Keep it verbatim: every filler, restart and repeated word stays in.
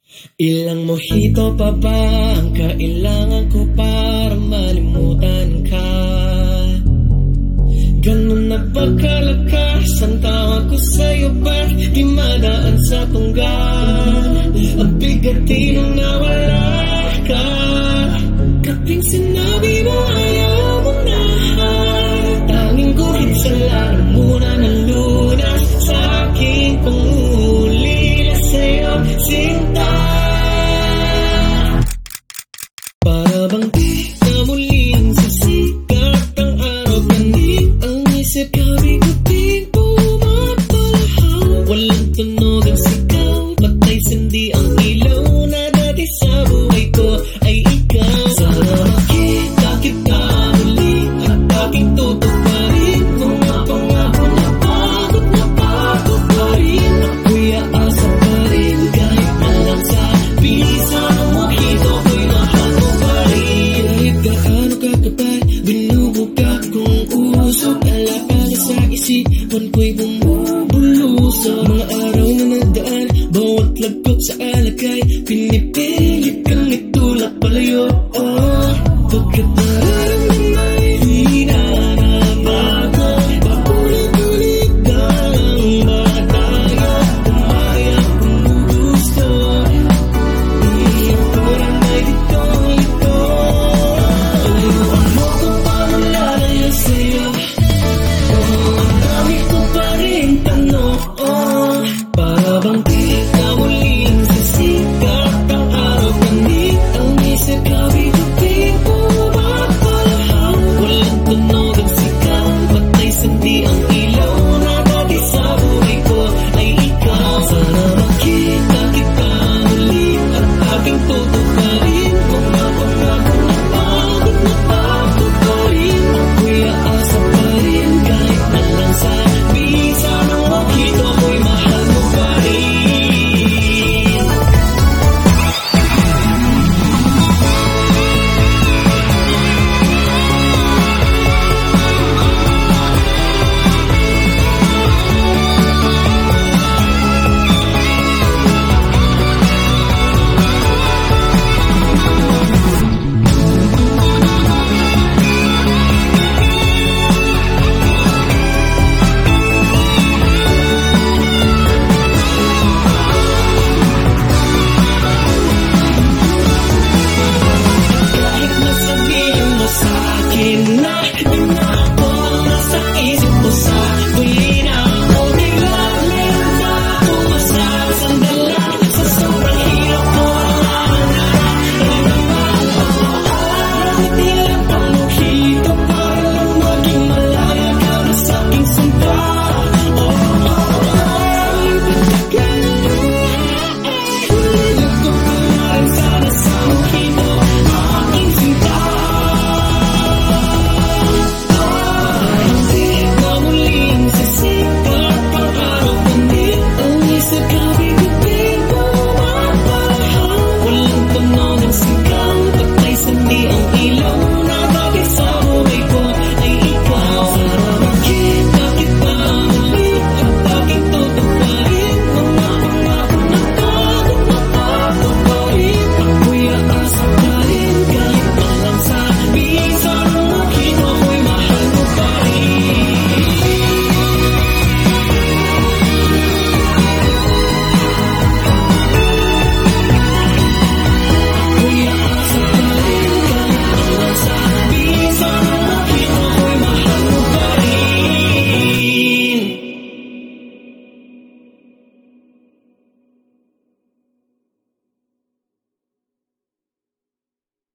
Ilang mojito pa ba ang kailangan ko para malimutan ka? Ganun na ba kalakas ang tawag ko sa'yo? Ba't di madaan sa tungga? Ang bigat din nung nawala ka. Kaping sinabi mo ayaw mo na, tanging guhit sa laro muna ng lunas sa aking pangulila sa'yo, sinta. Para bang di na muling sisikat ang araw, ganit ang isip, kabigating pumapalahaw. Walang tunog ang sigaw, patay sindi ang ilaw na dati sa buhay ko ay ikaw. Sana makita kita muli at aking tutuparin mga pangako na pagod na pagod pa rin. Ako'y aasa pa rin kahit na lang sa bisa ng mojito ko'y mahal mo pa rin. Kahit gaano kakapal, binubog ka kung usok, alaala sa isipan ko'y bumubulusok. Mga araw na nagdaan, bawat lagkot sa alagay, pinipilit kang itulak palayo. Oh, pagkat nararamdaman